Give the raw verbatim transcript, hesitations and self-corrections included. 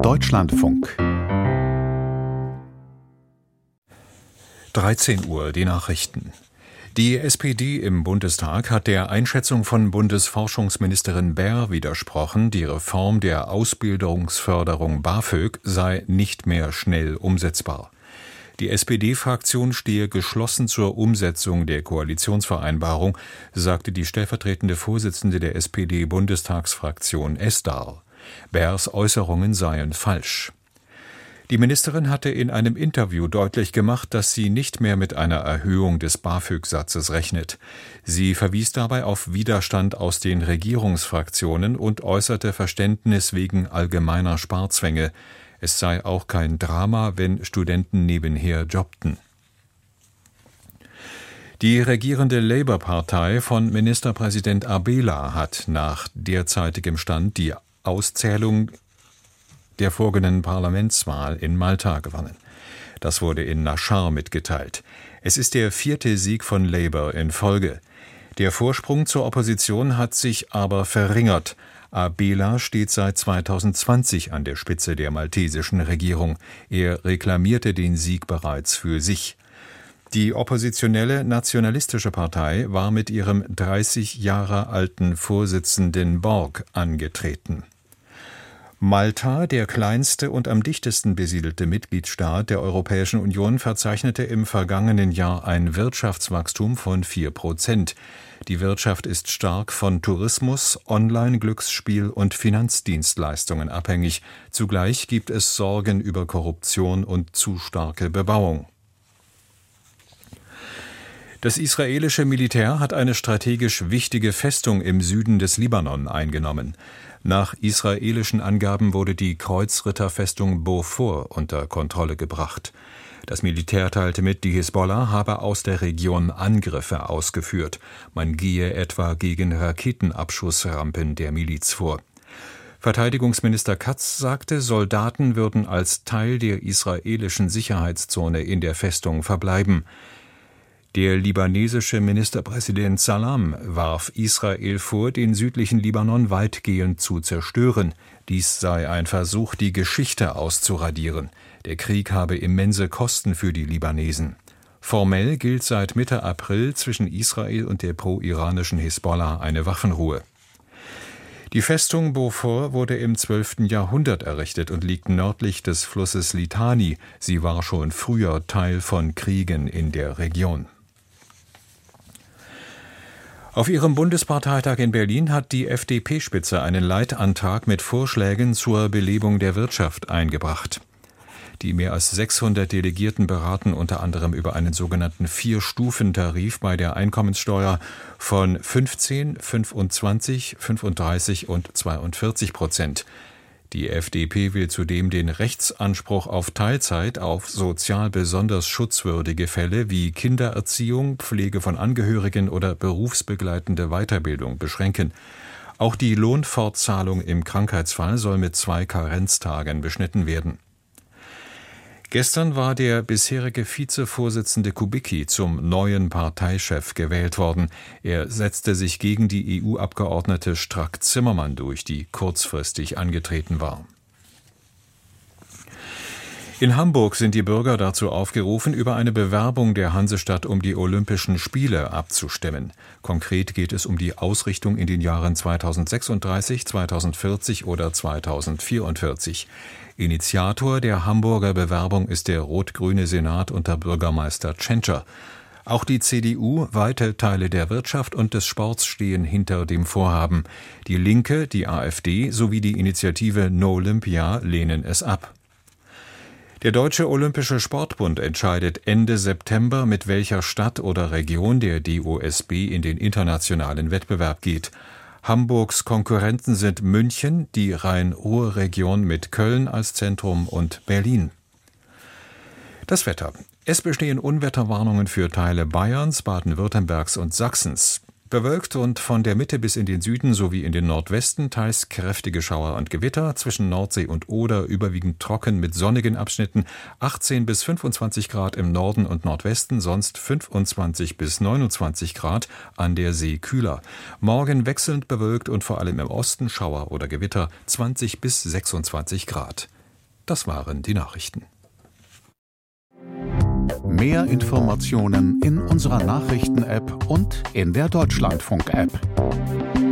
Deutschlandfunk. dreizehn Uhr, die Nachrichten. Die S P D im Bundestag hat der Einschätzung von Bundesforschungsministerin Baer widersprochen, die Reform der Ausbildungsförderung BAföG sei nicht mehr schnell umsetzbar. Die S P D-Fraktion stehe geschlossen zur Umsetzung der Koalitionsvereinbarung, sagte die stellvertretende Vorsitzende der S P D-Bundestagsfraktion Esdahl. Baers Äußerungen seien falsch. Die Ministerin hatte in einem Interview deutlich gemacht, dass sie nicht mehr mit einer Erhöhung des BAföG-Satzes rechnet. Sie verwies dabei auf Widerstand aus den Regierungsfraktionen und äußerte Verständnis wegen allgemeiner Sparzwänge. Es sei auch kein Drama, wenn Studenten nebenher jobbten. Die regierende Labour-Partei von Ministerpräsident Abela hat nach derzeitigem Stand die Auszählung der folgenden Parlamentswahl in Malta gewonnen. Das wurde in Naschar mitgeteilt. Es ist der vierte Sieg von Labour in Folge. Der Vorsprung zur Opposition hat sich aber verringert. Abela steht seit zweitausendzwanzig an der Spitze der maltesischen Regierung. Er reklamierte den Sieg bereits für sich. Die oppositionelle Nationalistische Partei war mit ihrem dreißig Jahre alten Vorsitzenden Borg angetreten. Malta, der kleinste und am dichtesten besiedelte Mitgliedstaat der Europäischen Union, verzeichnete im vergangenen Jahr ein Wirtschaftswachstum von vier Prozent. Die Wirtschaft ist stark von Tourismus, Online-Glücksspiel und Finanzdienstleistungen abhängig. Zugleich gibt es Sorgen über Korruption und zu starke Bebauung. Das israelische Militär hat eine strategisch wichtige Festung im Süden des Libanon eingenommen. Nach israelischen Angaben wurde die Kreuzritterfestung Beaufort unter Kontrolle gebracht. Das Militär teilte mit, die Hisbollah habe aus der Region Angriffe ausgeführt. Man gehe etwa gegen Raketenabschussrampen der Miliz vor. Verteidigungsminister Katz sagte, Soldaten würden als Teil der israelischen Sicherheitszone in der Festung verbleiben. Der libanesische Ministerpräsident Salam warf Israel vor, den südlichen Libanon weitgehend zu zerstören. Dies sei ein Versuch, die Geschichte auszuradieren. Der Krieg habe immense Kosten für die Libanesen. Formell gilt seit Mitte April zwischen Israel und der pro-iranischen Hisbollah eine Waffenruhe. Die Festung Beaufort wurde im zwölften Jahrhundert errichtet und liegt nördlich des Flusses Litani. Sie war schon früher Teil von Kriegen in der Region. Auf ihrem Bundesparteitag in Berlin hat die F D P-Spitze einen Leitantrag mit Vorschlägen zur Belebung der Wirtschaft eingebracht. Die mehr als sechshundert Delegierten beraten unter anderem über einen sogenannten Vier-Stufen-Tarif bei der Einkommenssteuer von fünfzehn, fünfundzwanzig, fünfunddreißig und zweiundvierzig Prozent. Die F D P will zudem den Rechtsanspruch auf Teilzeit auf sozial besonders schutzwürdige Fälle wie Kindererziehung, Pflege von Angehörigen oder berufsbegleitende Weiterbildung beschränken. Auch die Lohnfortzahlung im Krankheitsfall soll mit zwei Karenztagen beschnitten werden. Gestern war der bisherige Vizevorsitzende Kubicki zum neuen Parteichef gewählt worden. Er setzte sich gegen die E U-Abgeordnete Strack-Zimmermann durch, die kurzfristig angetreten war. In Hamburg sind die Bürger dazu aufgerufen, über eine Bewerbung der Hansestadt um die Olympischen Spiele abzustimmen. Konkret geht es um die Ausrichtung in den Jahren zweitausendsechsunddreißig, zweitausendvierzig oder zweitausendvierundvierzig. Initiator der Hamburger Bewerbung ist der rot-grüne Senat unter Bürgermeister Tschentscher. Auch die C D U, weite Teile der Wirtschaft und des Sports stehen hinter dem Vorhaben. Die Linke, die A f D sowie die Initiative No Olympia lehnen es ab. Der Deutsche Olympische Sportbund entscheidet Ende September, mit welcher Stadt oder Region der D O S B in den internationalen Wettbewerb geht. Hamburgs Konkurrenten sind München, die Rhein-Ruhr-Region mit Köln als Zentrum und Berlin. Das Wetter. Es bestehen Unwetterwarnungen für Teile Bayerns, Baden-Württembergs und Sachsens. Bewölkt und von der Mitte bis in den Süden sowie in den Nordwesten teils kräftige Schauer und Gewitter, zwischen Nordsee und Oder überwiegend trocken mit sonnigen Abschnitten, achtzehn bis fünfundzwanzig Grad im Norden und Nordwesten, sonst fünfundzwanzig bis neunundzwanzig Grad, an der See kühler. Morgen wechselnd bewölkt und vor allem im Osten Schauer oder Gewitter, zwanzig bis sechsundzwanzig Grad. Das waren die Nachrichten. Mehr Informationen in unserer Nachrichten-App und in der Deutschlandfunk-App.